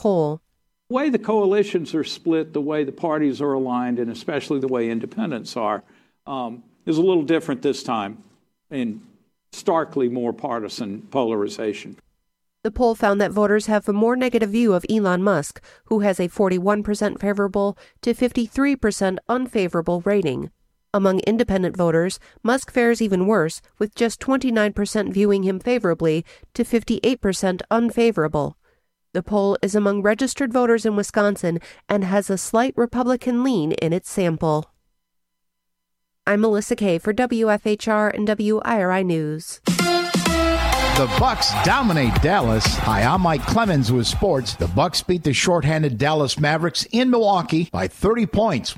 poll. The way the coalitions are split, the way the parties are aligned, and especially the way independents are, is a little different this time in starkly more partisan polarization. The poll found that voters have a more negative view of Elon Musk, who has a 41% favorable to 53% unfavorable rating. Among independent voters, Musk fares even worse, with just 29% viewing him favorably to 58% unfavorable. The poll is among registered voters in Wisconsin and has a slight Republican lean in its sample. I'm Melissa Kay for WFHR and WIRI News. The Bucks dominate Dallas. Hi, I'm Mike Clemens with sports. The Bucks beat the shorthanded Dallas Mavericks in Milwaukee by 30 points,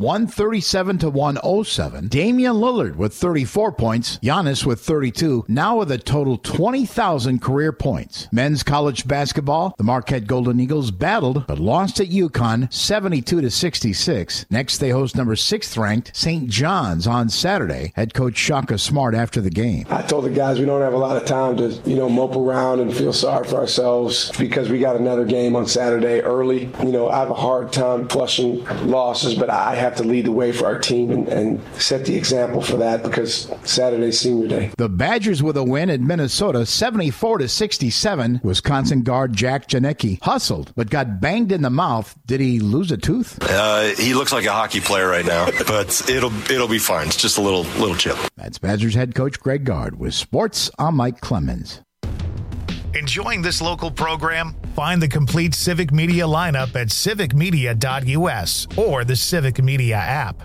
137-107. Damian Lillard with 34 points, Giannis with 32, now with a total 20,000 career points. Men's college basketball, the Marquette Golden Eagles battled but lost at UConn 72-66. Next, they host number 6th ranked St. John's on Saturday. Head coach Shaka Smart after the game. I told the guys we don't have a lot of time to, mope around and feel sorry for ourselves because we got another game on Saturday early. I have a hard time flushing losses, but I have to lead the way for our team and set the example for that because Saturday's senior day. The Badgers with a win at Minnesota 74-67. Wisconsin guard Jack Janicki hustled but got banged in the mouth. Did he lose a tooth? He looks like a hockey player right now, but it'll be fine. It's just a little chip. That's Badgers head coach Greg Gard with sports. I'm Mike Clemens. Enjoying this local program? Find the complete Civic Media lineup at civicmedia.us or the Civic Media app.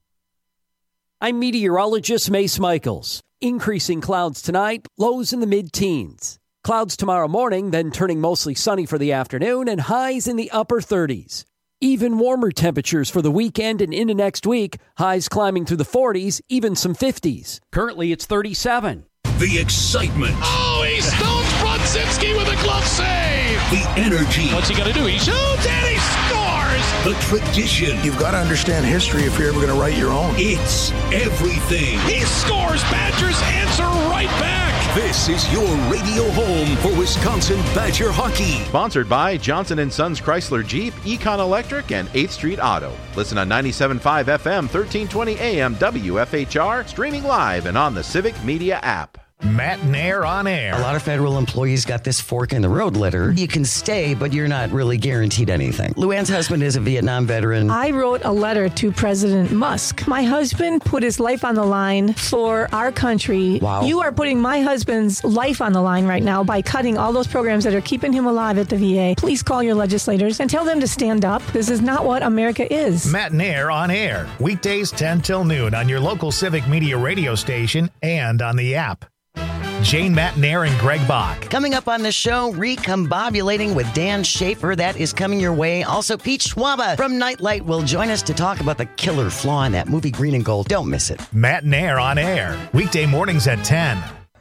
I'm meteorologist Mace Michaels. Increasing clouds tonight, lows in the mid-teens. Clouds tomorrow morning, then turning mostly sunny for the afternoon and highs in the upper 30s. Even warmer temperatures for the weekend and into next week, highs climbing through the 40s, even some 50s. Currently, it's 37. The excitement. Oh, he stones Brodzinski with a glove save. The energy. What's he going to do? He shoots and he scores. The tradition. You've got to understand history if you're ever going to write your own. It's everything. He scores. Badgers answer right back. This is your radio home for Wisconsin Badger hockey. Sponsored by Johnson & Sons Chrysler Jeep, Econ Electric, and 8th Street Auto. Listen on 97.5 FM, 1320 AM, WFHR, streaming live and on the Civic Media app. Matt Nair on air. A lot of federal employees got this fork in the road letter. You can stay, but you're not really guaranteed anything. Luann's husband is a Vietnam veteran. I wrote a letter to President Musk. My husband put his life on the line for our country. Wow. You are putting my husband's life on the line right now by cutting all those programs that are keeping him alive at the VA. Please call your legislators and tell them to stand up. This is not what America is. Matt Nair on air. Weekdays 10 till noon on your local Civic Media radio station and on the app. Jane Matt Nair and Greg Bach. Coming up on the show, Recombobulating with Dan Schaefer. That is coming your way. Also, Pete Schwaba from Nightlight will join us to talk about the killer flaw in that movie Green and Gold. Don't miss it. Matt Nair on air. Weekday mornings at 10.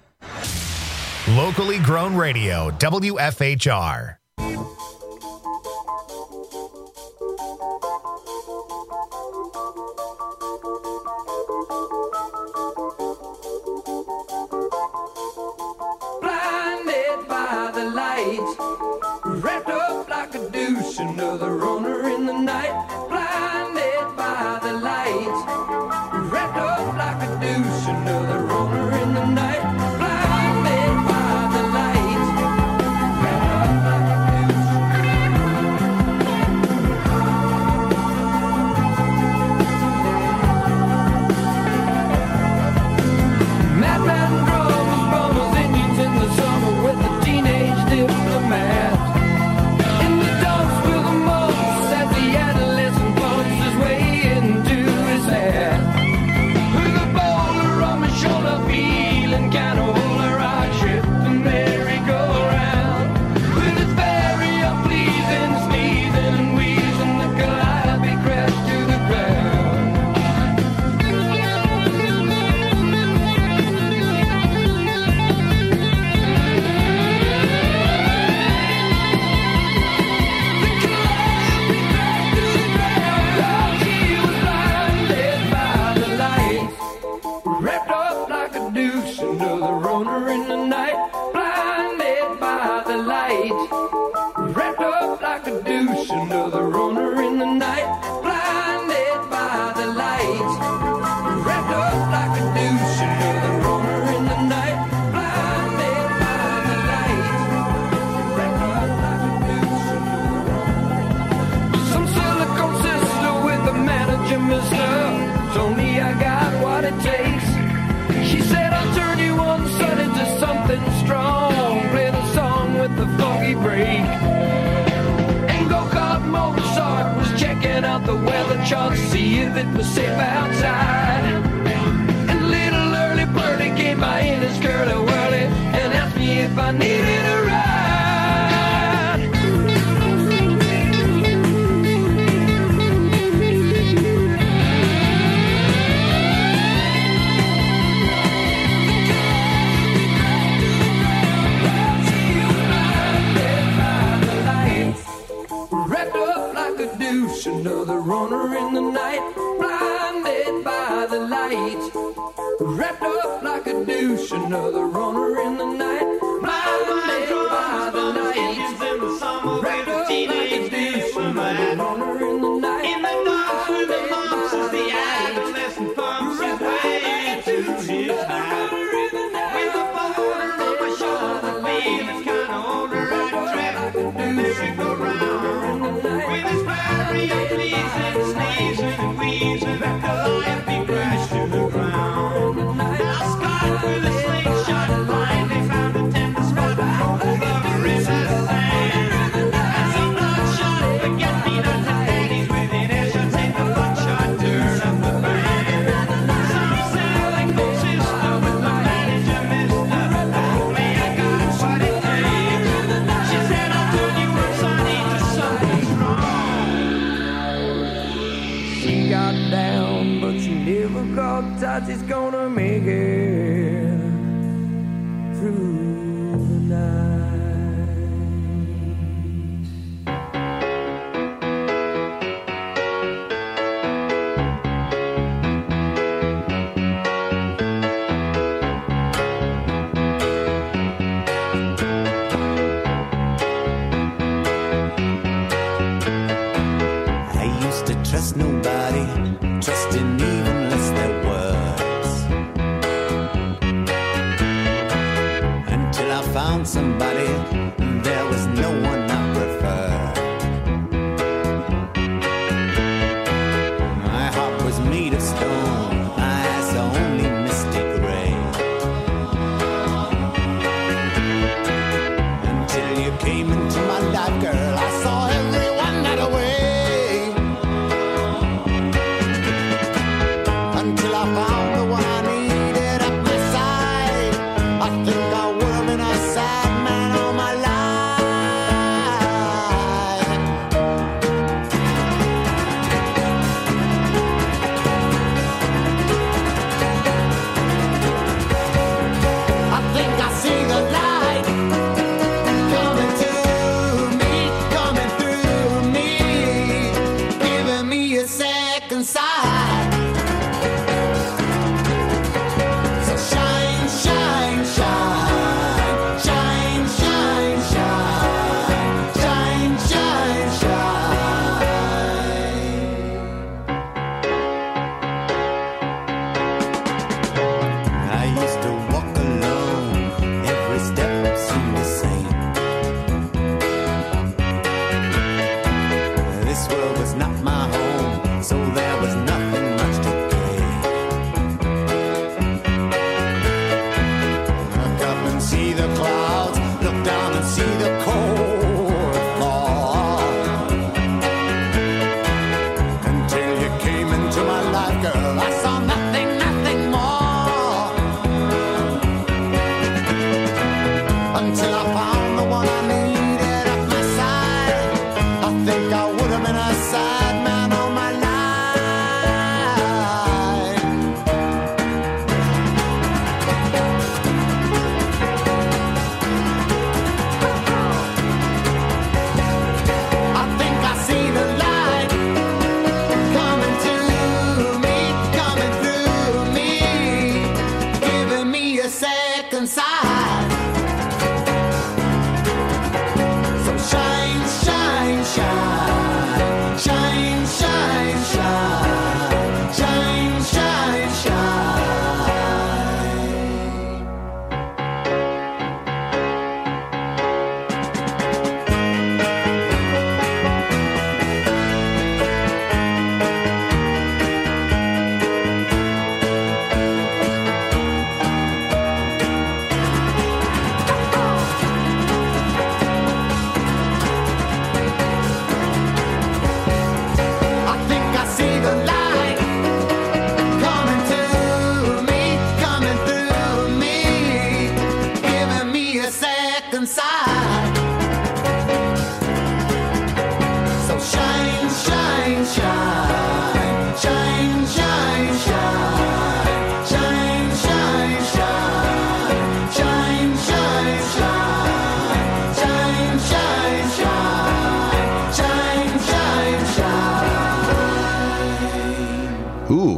Locally grown radio, WFHR. Wrapped up like a douche, another runner in the night. Blinded by the lights. Wrapped up like a douche, another runner in the night. Blinded by the lights. Wrapped up like a douche. Madman drums, bummers, Indians in the summer with the teenage diplomat. In the dumps with a motorcycle. mister. Told me I got what it takes. She said I'll turn you on the sun into something strong. Play the song with the funky break. And Go-Kart Mozart was checking out the weather chart to see if it was safe outside. And little early birdie came by in his curly whirly and asked me if I needed a ride. Another runner in the night, blinded by the light. Wrapped up like a douche, another runner in the night, blinded by the light. Wrapped up like a douche, another runner in the night. In the dark with the monks as the adolescent pumps his way to his night. With a boulder on my shoulder, feeling kinda older, I track the merry-go-round. With his fiery pleasing, sneezing and wheezing, let the life be crashed to the ground. Now Scott with a slingshot finally found a tender spot over his land. And some bloodshot forget-me-not daddies within earshot take the bloodshot turn up the band. Some say like no sister with the manager mister. Oh, me, I got what it takes. She said I'll turn you on Sonny to something strong. She got down, but she never got touch. It's gonna make it through the night. I used to trust nobody, trusting even less their words. Until I found somebody, there was no one I preferred. My heart was made of stone, my eyes are only misty gray. Until you came into my life, girl, I saw everyone that away. Until I found the one I needed at my side, I think I would have been a sad man all my life. I think I see the light coming to me, coming through me, giving me a second sight. So shine, shine, shine, shine, shine, shine, shine, shine, shine. I used to walk alone, every step seemed the same. This world was not my home, so there was nothing much to gain. Look up and see the clouds, look down and see the cold fall. Until you came into my life, girl, I saw nothing, nothing more. Until I found the one I needed at my side, I think I would have been a sad man all my life. I think I see the light coming to me, coming through me, giving me a second sight. So shine, shine, shine, shine,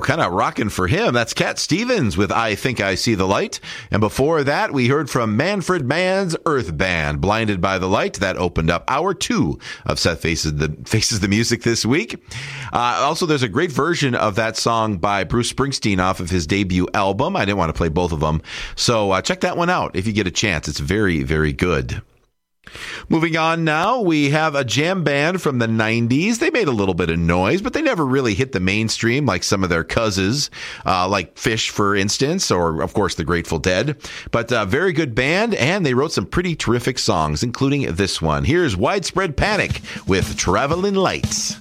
kind of rocking for him. That's Cat Stevens with I Think I See the Light. And before that, we heard from Manfred Mann's Earth Band, Blinded by the Light. That opened up hour 2 of Seth Faces the Music this week. Also, there's a great version of that song by Bruce Springsteen off of his debut album. I didn't want to play both of them. So check that one out if you get a chance. It's very, very good. Moving on now, we have a jam band from the 90s. They made a little bit of noise, but they never really hit the mainstream like some of their cousins, like Fish, for instance, or, of course, the Grateful Dead. But very good band, and they wrote some pretty terrific songs, including this one. Here's Widespread Panic with Traveling Lights.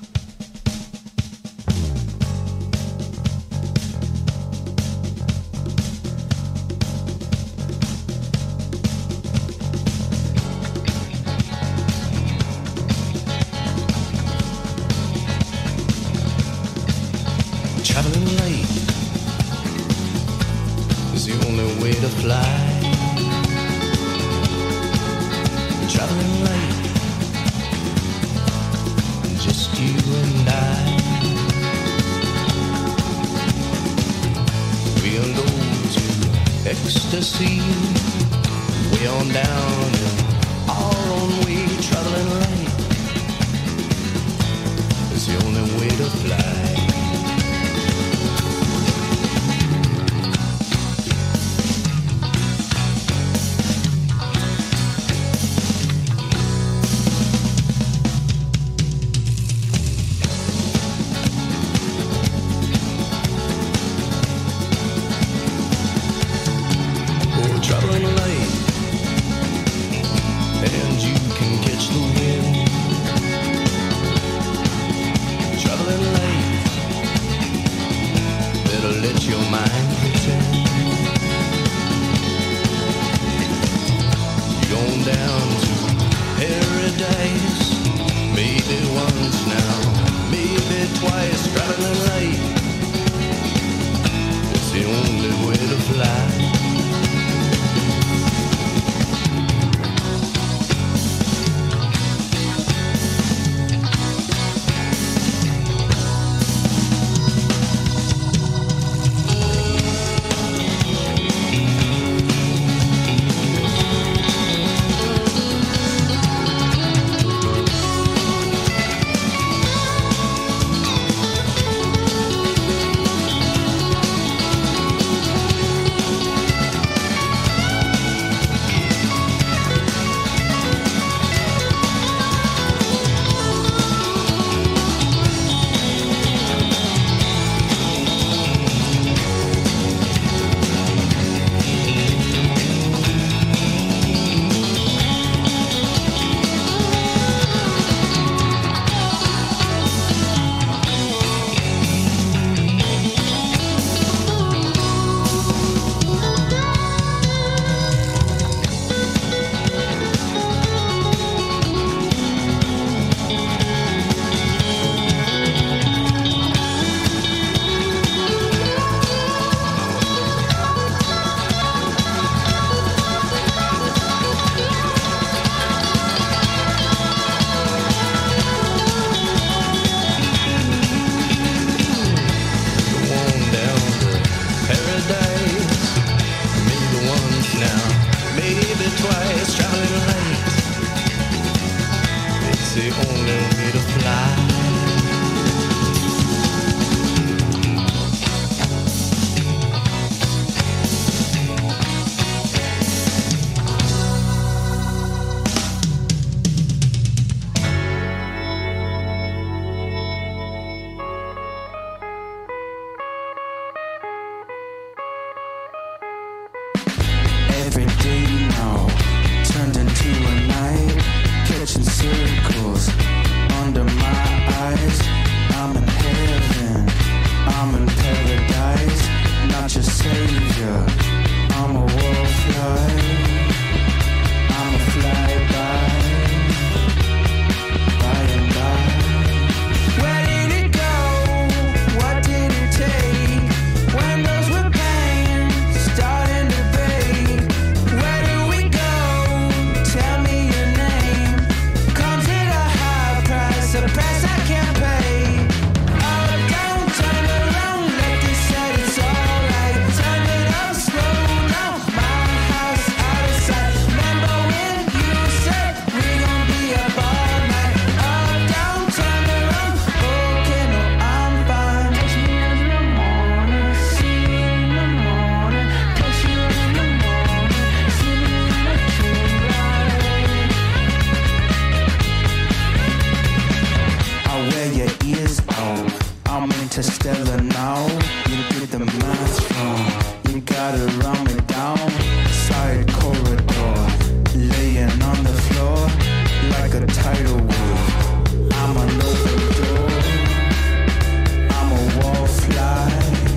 Traveling light is the only way to fly. Traveling light, just you and I. We are low to ecstasy, way on down in our own way. Traveling light is the only way to fly. Interstellar now. You did the math wrong. You gotta run me down. Side corridor, laying on the floor like a tidal wave. I'm an open door. I'm a wallfly.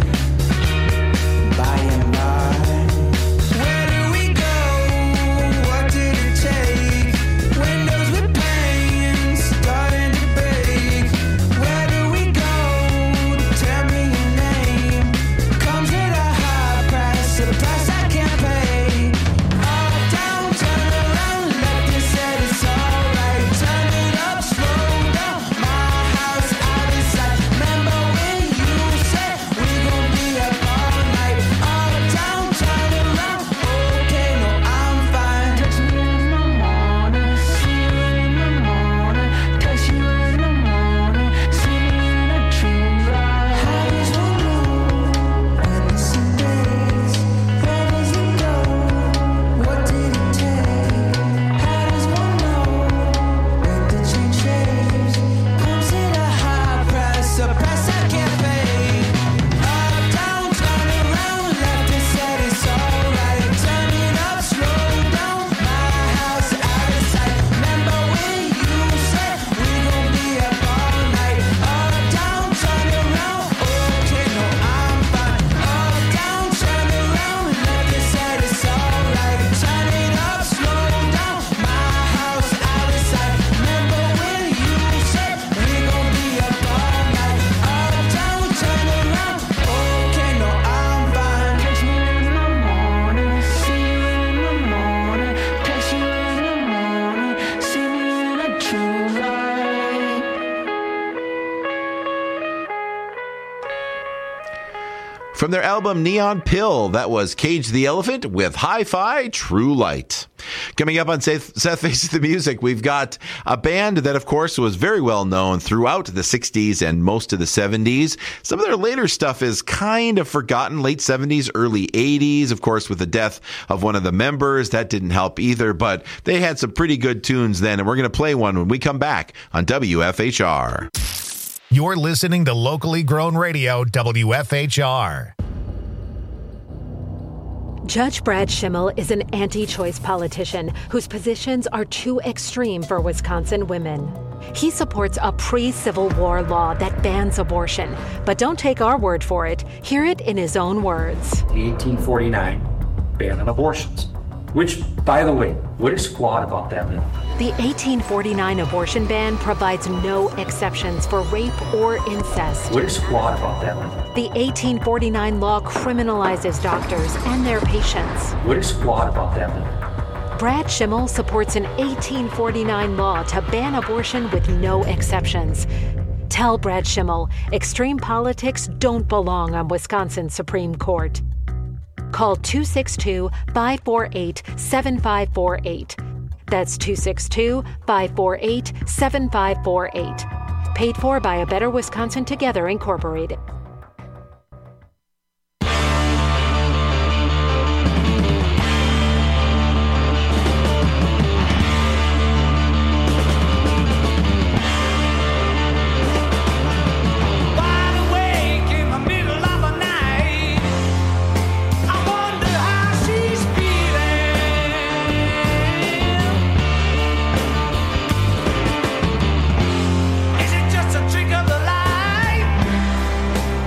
By and by. Where do we go? What did it take? Windows with pain, starting to break. Where do we go? Tell me your name. Comes at a high price, a price I can't pay. Up, down, turn around, let this set, it's alright. Turn it up, slow down. My house out of sight. Remember when you said we gon' be up all night? Up, down, turn around. Okay, no, I'm fine. Touch me in the morning, see you in the morning. Touch you in the morning, see me in a dream ride. How does one know when it's in days? Where does it go? What did it take? How does one know when the change shapes? Comes at a high price, a price I can't pay. Up, down, turn around, left and said it's alright. Turn it up, slow down. My house out of sight. Remember when you said we gon' be up all night? Up, down, turn around. Okay, no, I'm fine. Up, down, turn around, left and said it's alright. Turn it up, slow down. My house out of sight. Remember when you said we gon' be up all night? Up, down, turn around. Okay, no, I'm fine. Catch me in the morning, see you in the morning. Catch you in the morning, see me in a true light. From their album Neon Pill, that was Cage the Elephant with Hi-Fi True Light. Coming up on Seth Faces the Music, we've got a band that, of course, was very well known throughout the 60s and most of the 70s. Some of their later stuff is kind of forgotten, late 70s, early 80s. Of course, with the death of one of the members, that didn't help either, but they had some pretty good tunes then, and we're going to play one when we come back on WFHR. You're listening to locally grown radio, WFHR. Judge Brad Schimmel is an anti-choice politician whose positions are too extreme for Wisconsin women. He supports a pre-Civil War law that bans abortion. But don't take our word for it. Hear it in his own words. The 1849 ban on abortions. Which, by the way, what is squat about that? The 1849 abortion ban provides no exceptions for rape or incest. What is squat about that? The 1849 law criminalizes doctors and their patients. What is squat about that? Brad Schimmel supports an 1849 law to ban abortion with no exceptions. Tell Brad Schimmel, extreme politics don't belong on Wisconsin's Supreme Court. Call 262-548-7548. That's 262-548-7548. Paid for by A Better Wisconsin Together, Incorporated. Is it just a trick of the light?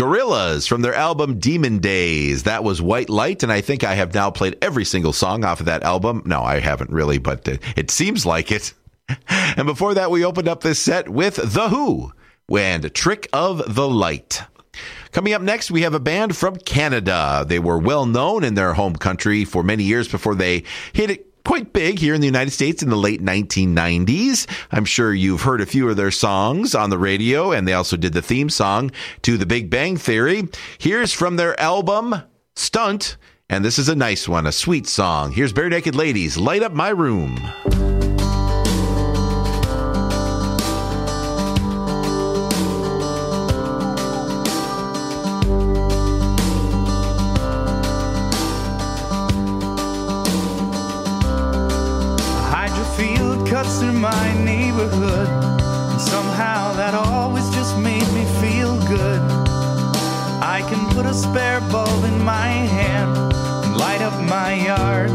Gorillaz from their album Demon Days. That was White Light, and I think I have now played every single song off of that album. No, I haven't really, but it seems like it. And before that, we opened up this set with The Who and Trick of the Light. Coming up next, we have a band from Canada. They were well known in their home country for many years before they hit it quite big here in the United States in the late 1990s. I'm sure you've heard a few of their songs on the radio, and they also did the theme song to The Big Bang Theory. Here's from their album, Stunt, and this is a nice one, a sweet song. Here's Bare Naked Ladies, Light Up My Room. Cuts through my neighborhood, and somehow that always just made me feel good. I can put a spare bulb in my hand and light up my yard.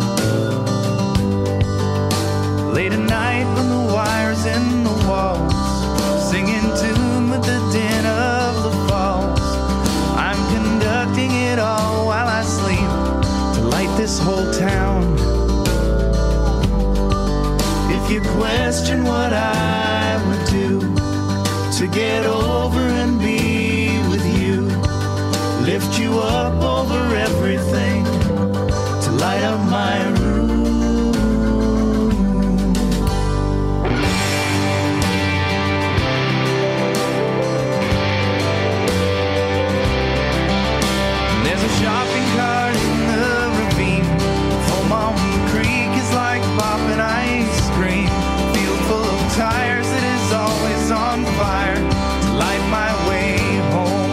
Late at night when the wire's in the walls, singing tune with the din of the falls. I'm conducting it all while I sleep to light this whole town. If you question what I would do to get over and be with you, lift you up over everything to light up my room. And there's a shopping cart in the ravine. Foam on the creek is like popping ice cream. Field full of tires that is always on fire to light my way home.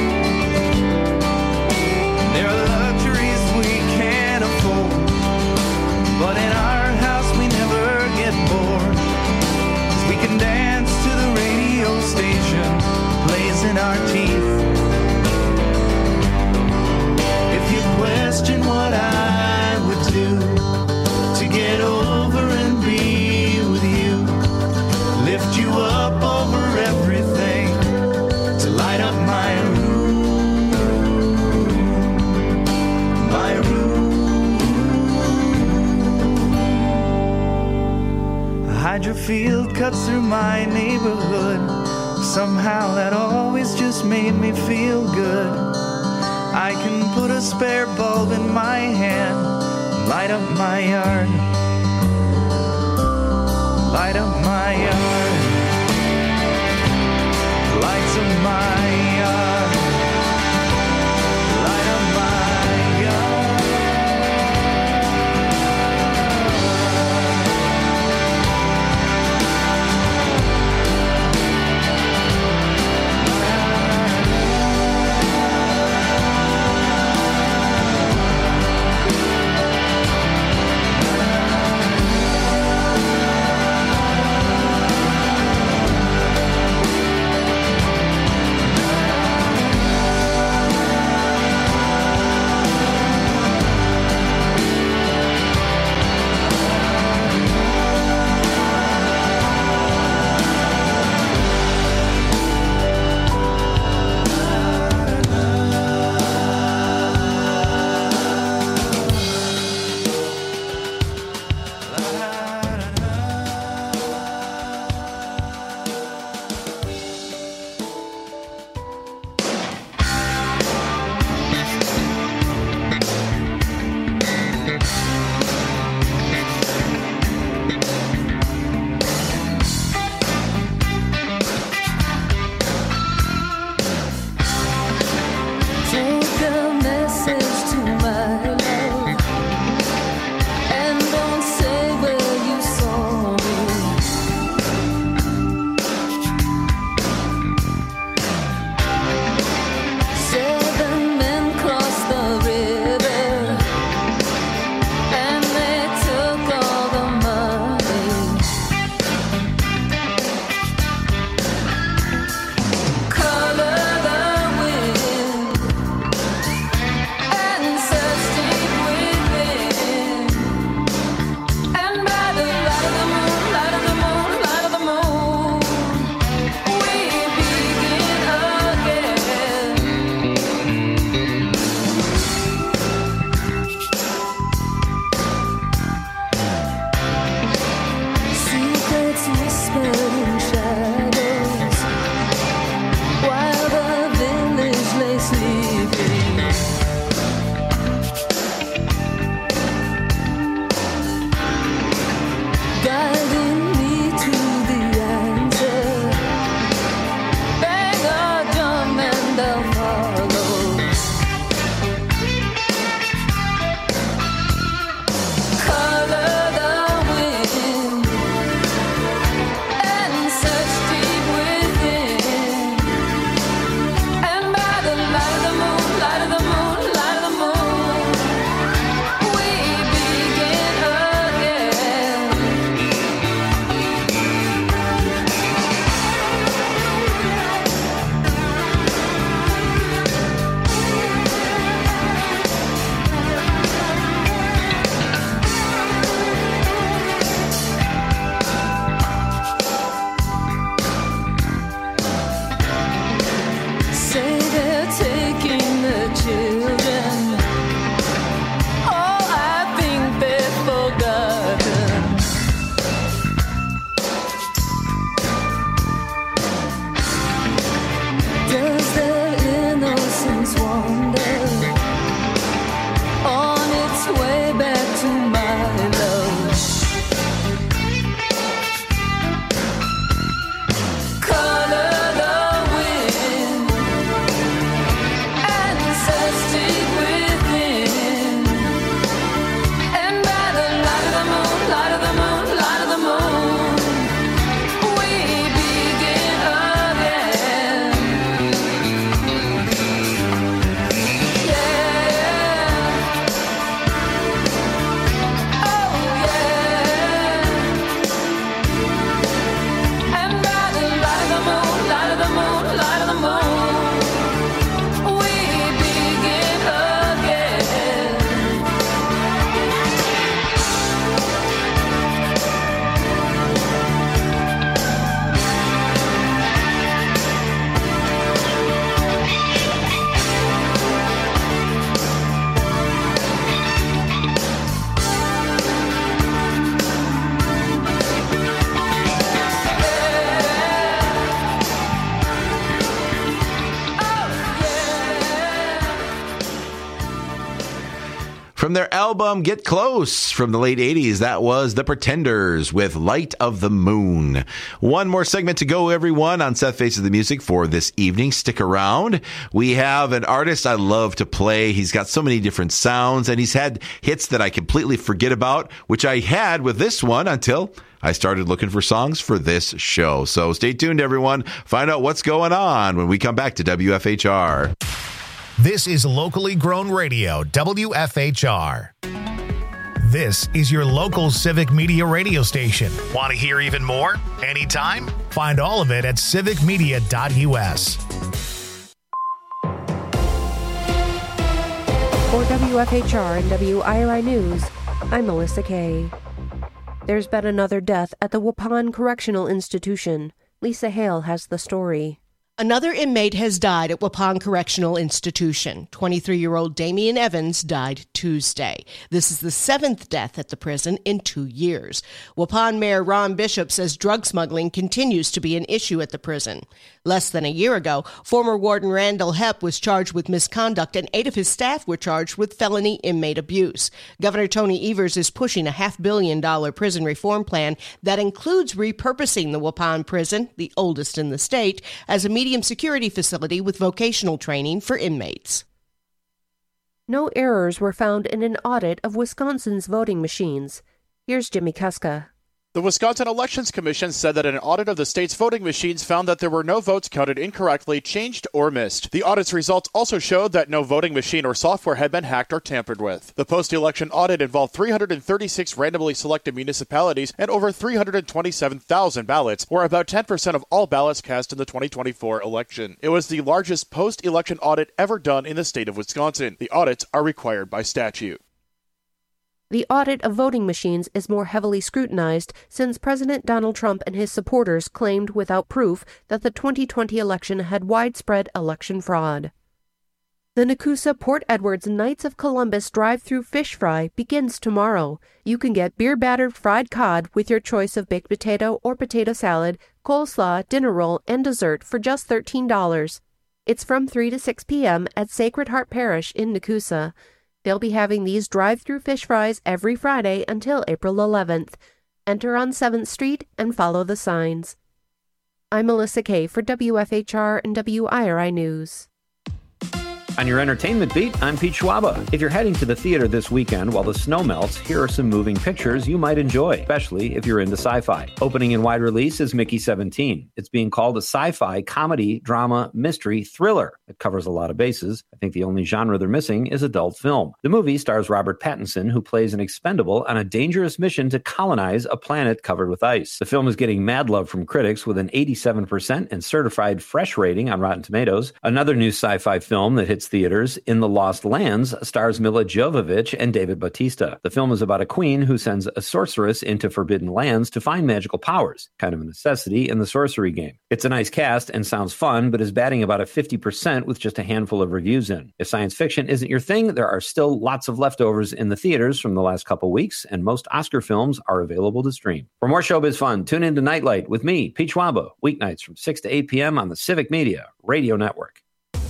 There are luxuries we can't afford, but in our house we never get bored, 'cause we can dance to the radio station plays in our teeth. If you question what I would do to get over and be with you, lift you up over everything to light up my room, my room. A hydro field cuts through my neighborhood. Somehow that always just made me feel good. I can put a spare bulb in my hand, light up my yard, light up my yard, lights of my yard, light up my yard. From their album Get Close from the late 80s, that was The Pretenders with Light of the Moon. One more segment to go, everyone, on Seth Faces the Music for this evening. Stick around. We have an artist I love to play. He's got so many different sounds, and he's had hits that I completely forget about, which I had with this one until I started looking for songs for this show. So stay tuned, everyone. Find out what's going on when we come back to WFHR. This is locally grown radio, WFHR. This is your local civic media radio station. Want to hear even more? Anytime? Find all of it at civicmedia.us. For WFHR and WIRI News, I'm Melissa Kay. There's been another death at the Waupun Correctional Institution. Lisa Hale has the story. Another inmate has died at Waupun Correctional Institution. 23-year-old Damian Evans died Tuesday. This is the 7th death at the prison in 2 years. Waupun Mayor Ron Bishop says drug smuggling continues to be an issue at the prison. Less than a year ago, former Warden Randall Hepp was charged with misconduct, and 8 of his staff were charged with felony inmate abuse. Governor Tony Evers is pushing a $500 million prison reform plan that includes repurposing the Waupun prison, the oldest in the state, as a medium security facility with vocational training for inmates. No errors were found in an audit of Wisconsin's voting machines. Here's Jimmy Kuska. The Wisconsin Elections Commission said that an audit of the state's voting machines found that there were no votes counted incorrectly, changed, or missed. The audit's results also showed that no voting machine or software had been hacked or tampered with. The post-election audit involved 336 randomly selected municipalities and over 327,000 ballots, or about 10% of all ballots cast in the 2024 election. It was the largest post-election audit ever done in the state of Wisconsin. The audits are required by statute. The audit of voting machines is more heavily scrutinized since President Donald Trump and his supporters claimed without proof that the 2020 election had widespread election fraud. The Nakusa Port Edwards Knights of Columbus drive-through fish fry begins tomorrow. You can get beer-battered fried cod with your choice of baked potato or potato salad, coleslaw, dinner roll, and dessert for just $13. It's from 3 to 6 p.m. at Sacred Heart Parish in Nakusa. They'll be having these drive-through fish fries every Friday until April 11th. Enter on 7th Street and follow the signs. I'm Melissa Kay for WFHR and WIRI News. On your entertainment beat, I'm Pete Schwaba. If you're heading to the theater this weekend while the snow melts, here are some moving pictures you might enjoy, especially if you're into sci-fi. Opening in wide release is Mickey 17. It's being called a sci-fi, comedy, drama, mystery, thriller. It covers a lot of bases. I think the only genre they're missing is adult film. The movie stars Robert Pattinson, who plays an expendable on a dangerous mission to colonize a planet covered with ice. The film is getting mad love from critics with an 87% and certified fresh rating on Rotten Tomatoes. Another new sci-fi film that hits theaters, In the Lost Lands, stars Mila Jovovich and David Bautista. The film is about a queen who sends a sorceress into forbidden lands to find magical powers, kind of a necessity in the sorcery game. It's a nice cast and sounds fun, but is batting about a 50% with just a handful of reviews in. If science fiction isn't your thing, there are still lots of leftovers in the theaters from the last couple weeks, and most Oscar films are available to stream. For more showbiz fun, tune in to Nightlight with me, Pete Schwaba, weeknights from 6 to 8 p.m. on the Civic Media Radio Network.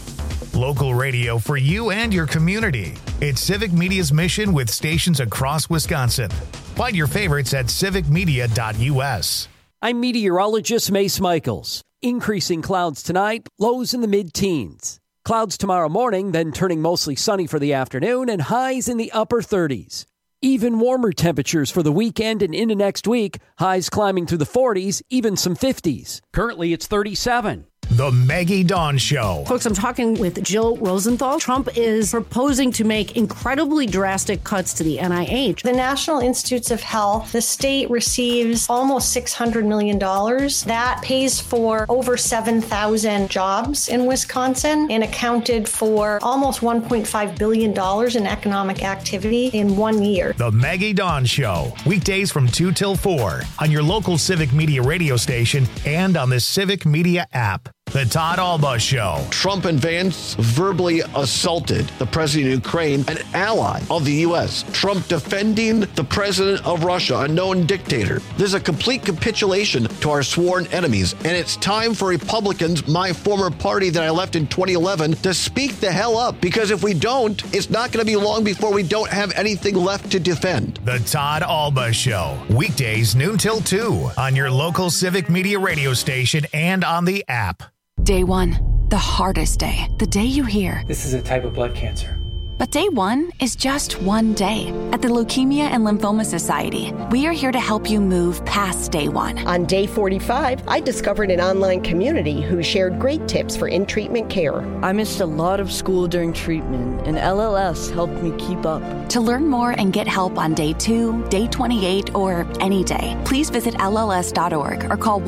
Local radio for you and your community. It's Civic Media's mission with stations across Wisconsin. Find your favorites at civicmedia.us. I'm meteorologist Mace Michaels. Increasing clouds tonight, lows in the mid-teens. Clouds tomorrow morning, then turning mostly sunny for the afternoon, and highs in the upper 30s. Even warmer temperatures for the weekend and into next week, highs climbing through the 40s, even some 50s. Currently, it's 37. The Maggie Dawn Show. Folks, I'm talking with Jill Rosenthal. Trump is proposing to make incredibly drastic cuts to the NIH. The National Institutes of Health, the state receives almost $600 million. That pays for over 7,000 jobs in Wisconsin and accounted for almost $1.5 billion in economic activity in 1 year. The Maggie Dawn Show. Weekdays from 2 till 4 on your local Civic Media radio station and on the Civic Media app. The Todd Alba Show. Trump and Vance verbally assaulted the president of Ukraine, an ally of the U.S. Trump defending the president of Russia, a known dictator. This is a complete capitulation to our sworn enemies, and it's time for Republicans, my former party that I left in 2011, to speak the hell up, because if we don't, it's not going to be long before we don't have anything left to defend. The Todd Alba Show. Weekdays noon till 2 on your local Civic Media radio station and on the app. Day one, the hardest day. The day you hear, This is a type of blood cancer. But day one is just one day. At the Leukemia and Lymphoma Society, we are here to help you move past day one. On day 45, I discovered an online community who shared great tips for in-treatment care. I missed a lot of school during treatment, and LLS helped me keep up. To learn more and get help on day 2, day 28, or any day, please visit LLS.org or call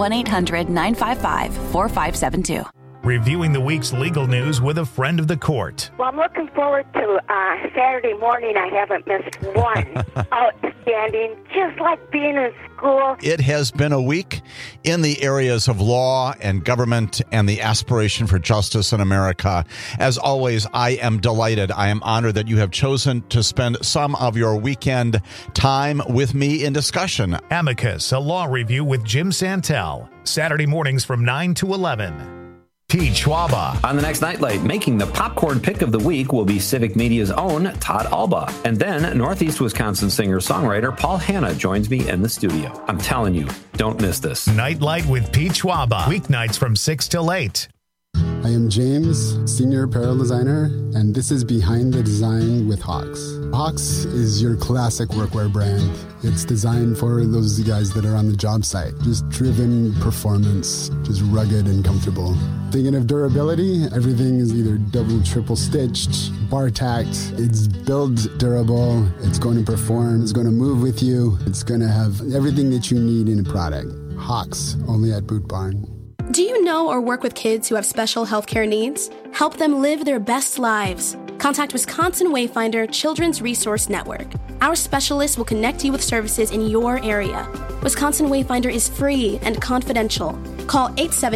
1-800-955-4572. Reviewing the week's legal news with a friend of the court. Well, I'm looking forward to Saturday morning. I haven't missed one. Outstanding, just like being in school. It has been a week in the areas of law and government and the aspiration for justice in America. As always, I am delighted. I am honored that you have chosen to spend some of your weekend time with me in discussion. Amicus, a law review with Jim Santel. Saturday mornings from 9 to 11. Pete Schwaba. On the next Nightlight, making the popcorn pick of the week will be Civic Media's own Todd Alba. And then Northeast Wisconsin singer-songwriter Paul Hanna joins me in the studio. I'm telling you, don't miss this. Nightlight with Pete Schwaba. Weeknights from 6 till 8. I am James, Senior Apparel Designer, and this is Behind the Design with Hawks. Hawks is your classic workwear brand. It's designed for those guys that are on the job site. Just driven performance, just rugged and comfortable. Thinking of durability, everything is either double, triple stitched, bar tacked. It's build durable, it's going to perform, it's going to move with you, it's going to have everything that you need in a product. Hawks, only at Boot Barn. Do you know or work with kids who have special healthcare needs? Help them live their best lives. Contact Wisconsin Wayfinder Children's Resource Network. Our specialists will connect you with services in your area. Wisconsin Wayfinder is free and confidential. Call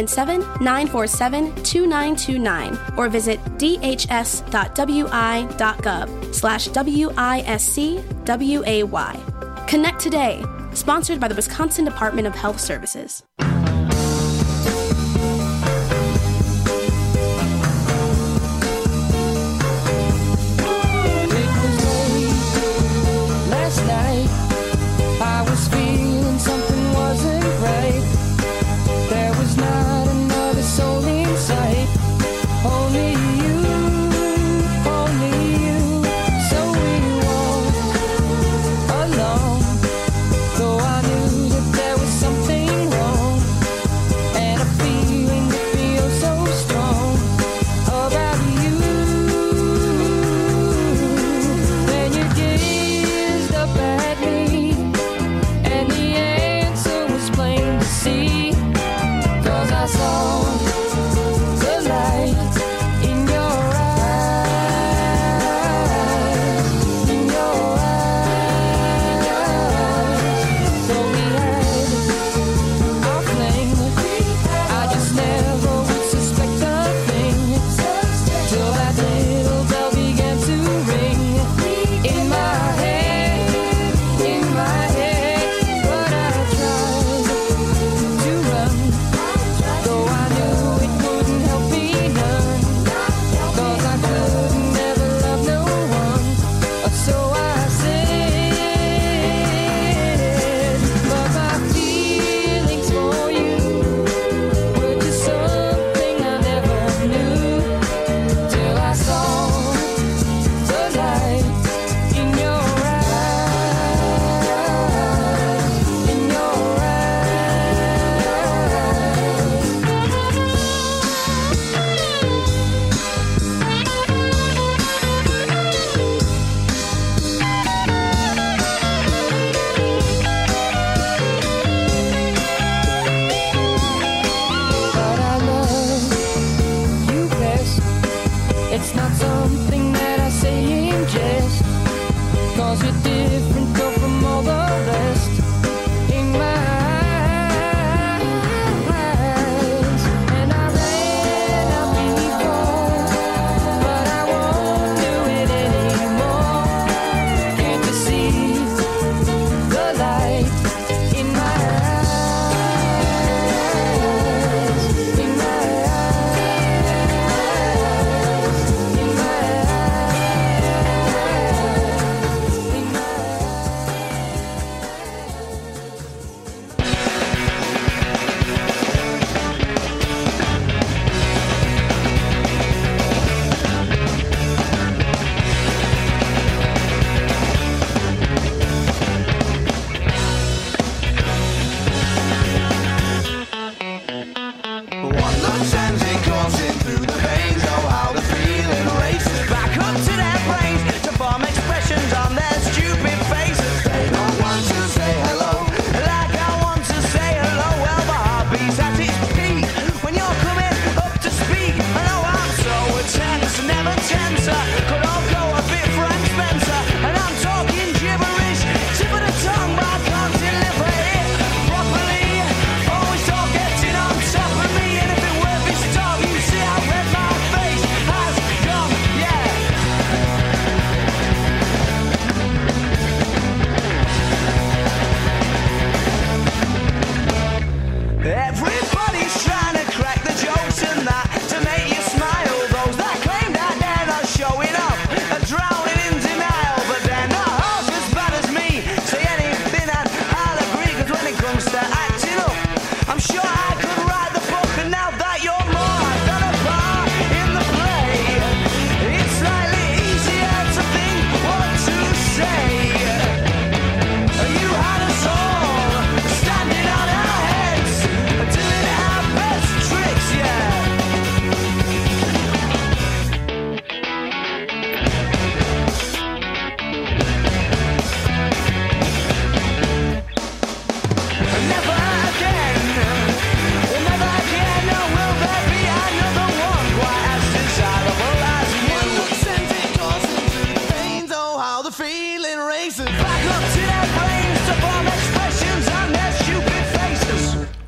877-947-2929 or visit dhs.wi.gov/WISCWAY. Connect today. Sponsored by the Wisconsin Department of Health Services.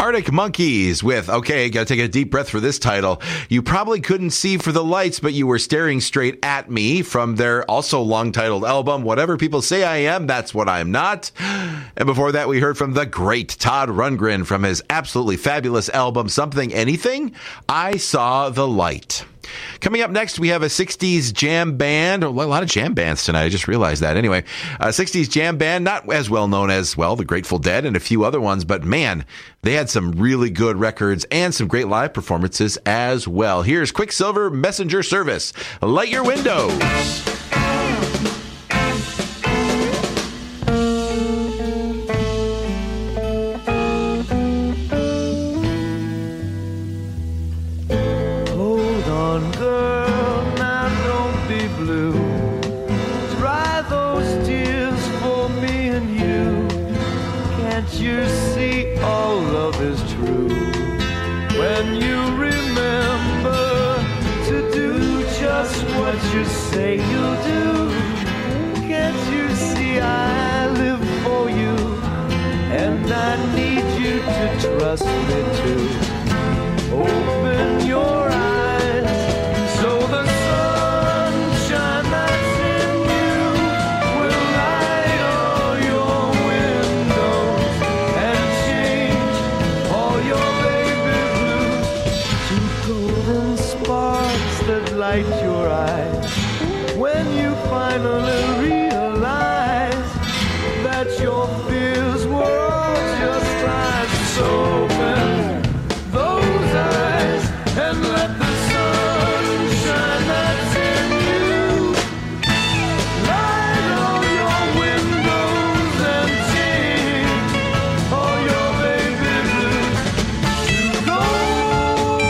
Arctic Monkeys with, okay, got to take a deep breath for this title. You probably couldn't see for the lights, but you were staring straight at me, from their also long-titled album, Whatever People Say I Am, That's What I'm Not. And before that, we heard from the great Todd Rundgren from his absolutely fabulous album, Something Anything, I Saw the Light. Coming up next, we have a 60s jam band. A lot of jam bands tonight. I just realized that. Anyway, a 60s jam band, not as well known as, well, the Grateful Dead and a few other ones, but man, they had some really good records and some great live performances as well. Here's Quicksilver Messenger Service. Light your windows. You say you'll do. Can't you see I live for you, and I need you to trust me too. Open your eyes so the sunshine that's in you will light all your windows and change all your baby blues to golden sparks that light your eyes. When you finally realize that your fears were all just lies, so open those eyes and let the sunshine that's in you light all your windows and change all your baby blues to gold.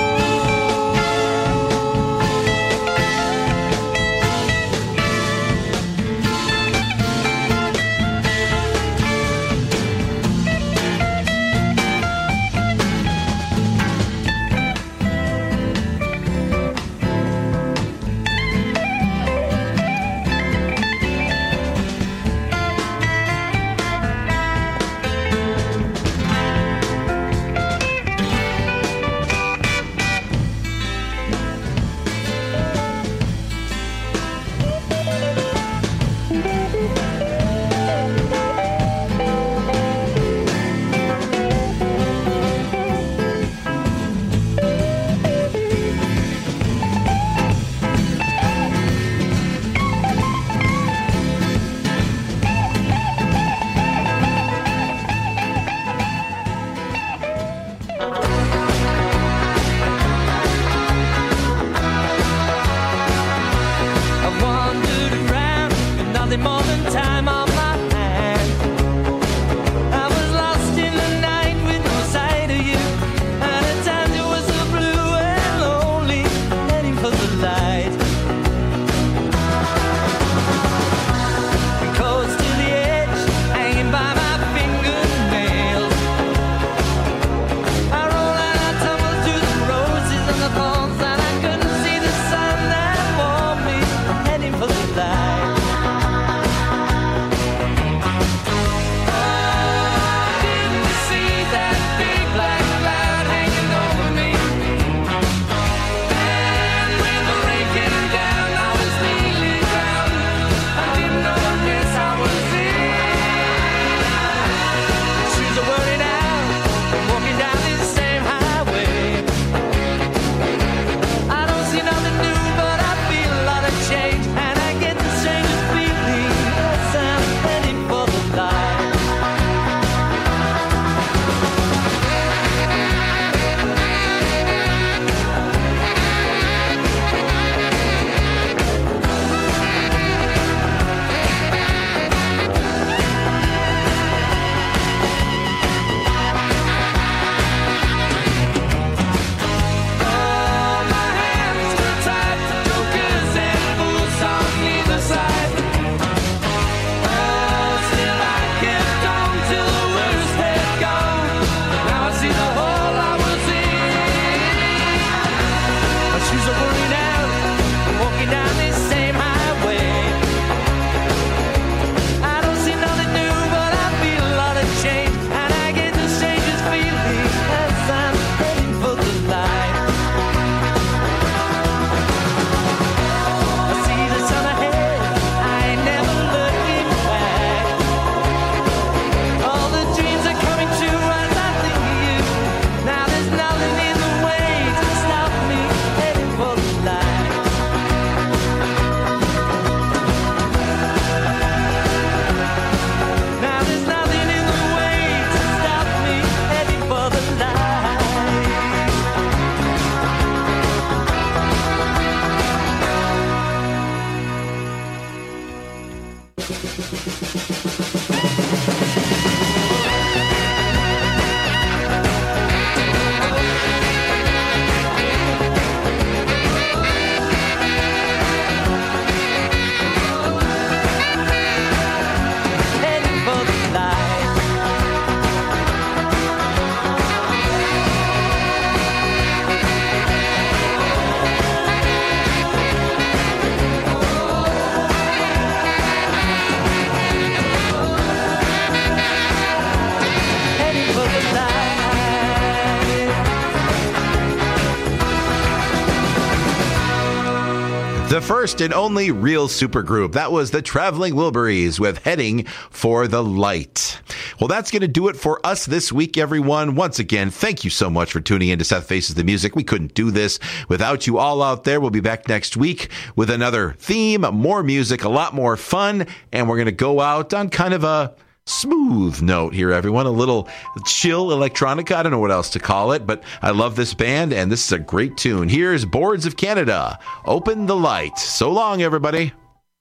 The first and only real supergroup. That was the Traveling Wilburys with Heading for the Light. Well, that's going to do it for us this week, everyone. Once again, thank you so much for tuning in to Seth Faces the Music. We couldn't do this without you all out there. We'll be back next week with another theme, more music, a lot more fun, and we're going to go out on kind of a smooth note here, everyone. A little chill electronica. I don't know what else to call it, but I love this band, and this is a great tune. Here's Boards of Canada, Open the Light. So long, everybody.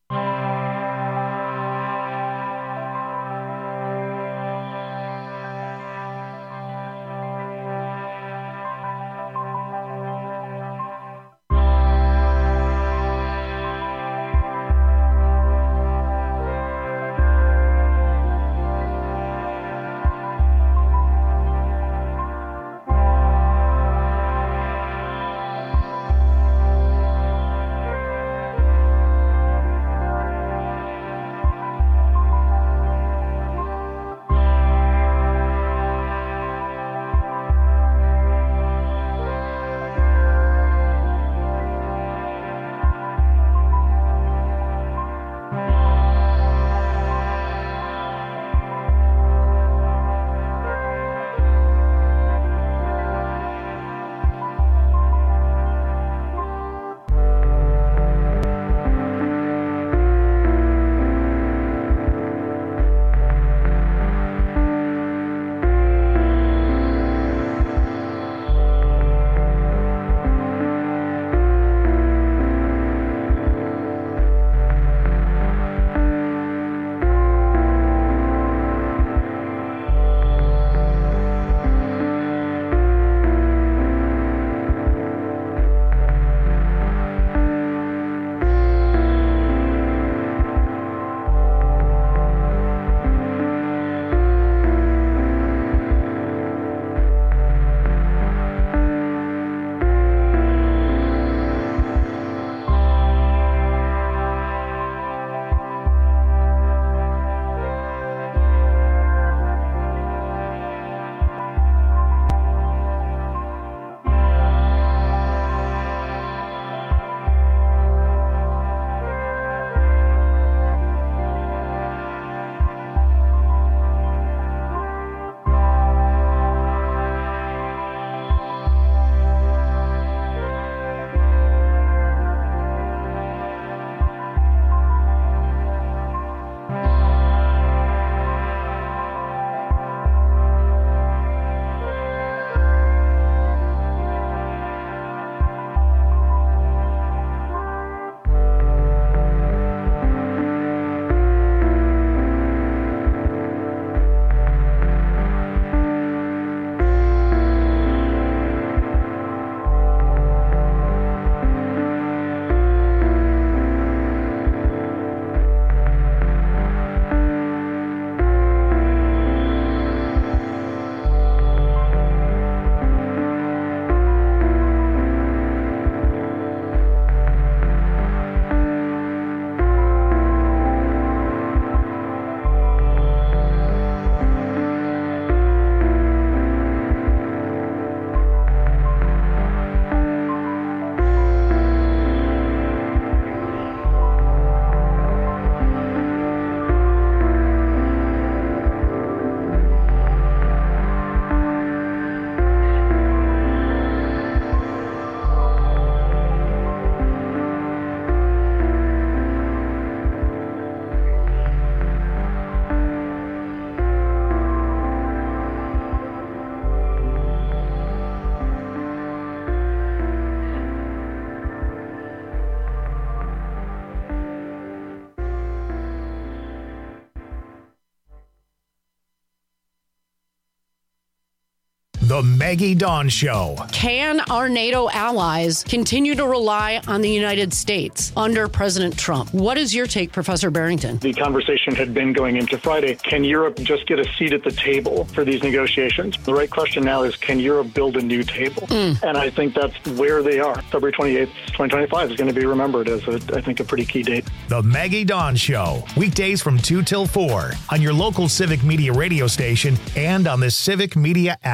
The Maggie Dawn Show. Can our NATO allies continue to rely on the United States under President Trump? What is your take, Professor Barrington? The conversation had been going into Friday. Can Europe just get a seat at the table for these negotiations? The right question now is, can Europe build a new table? And I think that's where they are. February 28th, 2025 is going to be remembered as, I think, a pretty key date. The Maggie Dawn Show. Weekdays from 2 till 4 on your local Civic Media radio station and on the Civic Media app.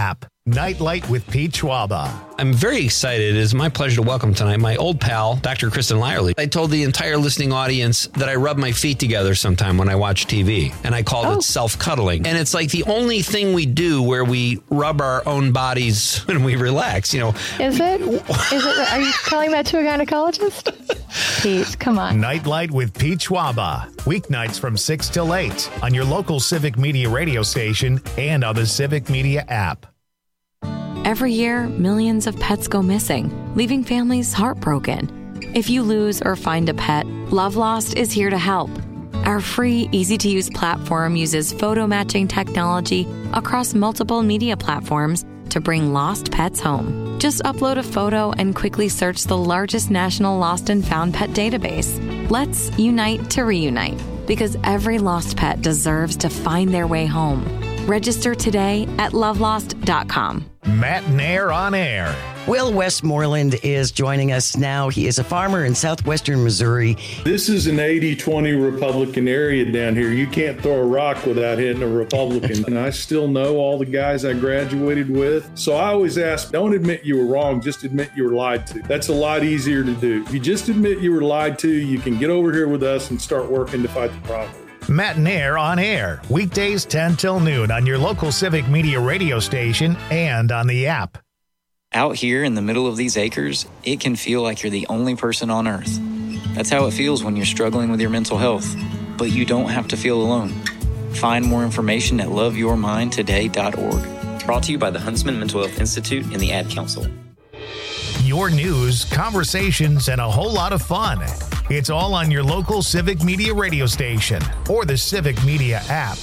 Nightlight with Pete Schwaba. I'm very excited. It is my pleasure to welcome tonight my old pal, Dr. Kristen Lyerly. I told the entire listening audience that I rub my feet together sometime when I watch TV, and I called it self-cuddling. And it's like the only thing we do where we rub our own bodies when we relax, you know. Is it? Are you telling that to a gynecologist? Pete, come on. Nightlight with Pete Schwaba. Weeknights from 6 till 8 on your local Civic Media radio station and on the Civic Media app. Every year, millions of pets go missing, leaving families heartbroken. If you lose or find a pet, Love Lost is here to help. Our free, easy-to-use platform uses photo matching technology across multiple media platforms to bring lost pets home. Just upload a photo and quickly search the largest national lost and found pet database. Let's unite to reunite, because every lost pet deserves to find their way home. Register today at lovelost.com. Matt Nair on air. Will Westmoreland is joining us now. He is a farmer in southwestern Missouri. This is an 80-20 Republican area down here. You can't throw a rock without hitting a Republican. And I still know all the guys I graduated with. So I always ask, don't admit you were wrong, just admit you were lied to. That's a lot easier to do. If you just admit you were lied to, you can get over here with us and start working to fight the problem. Matt Nair on air, weekdays 10 till noon on your local Civic Media radio station and on the app. Out here in the middle of these acres, it can feel like you're the only person on earth. That's how it feels when you're struggling with your mental health. But you don't have to feel alone. Find more information at loveyourmindtoday.org. Brought to you by the Huntsman Mental Health Institute and the Ad Council. Your news, conversations, and a whole lot of fun. It's all on your local Civic Media radio station or the Civic Media app.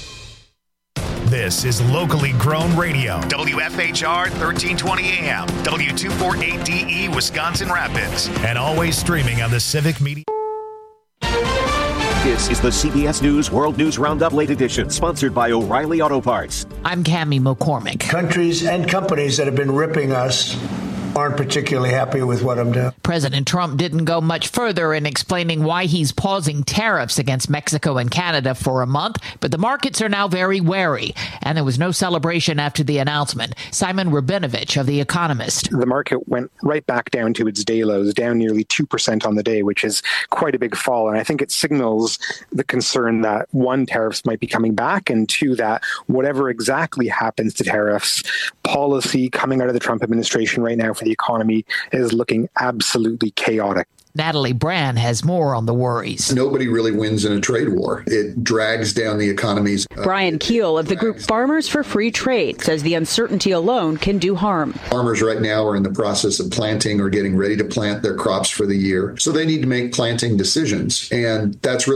This is locally grown radio. WFHR 1320 AM, W248DE, Wisconsin Rapids, and always streaming on the Civic Media. This is the CBS News World News Roundup Late Edition, sponsored by O'Reilly Auto Parts. I'm Cammie McCormick. Countries and companies that have been ripping us aren't particularly happy with what I'm doing. President Trump didn't go much further in explaining why he's pausing tariffs against Mexico and Canada for a month, but the markets are now very wary, and there was no celebration after the announcement. Simon Rabinovich of The Economist. The market went right back down to its day lows, down nearly 2% on the day, which is quite a big fall. And I think it signals the concern that, one, tariffs might be coming back, and two, that whatever exactly happens to tariffs, policy coming out of the Trump administration right now for the economy is looking absolutely chaotic. Natalie Brand has more on the worries. Nobody really wins in a trade war. It drags down the economies. Brian Keel of the group Farmers for Free Trade says the uncertainty alone can do harm. Farmers right now are in the process of planting or getting ready to plant their crops for the year. So they need to make planting decisions. And that's really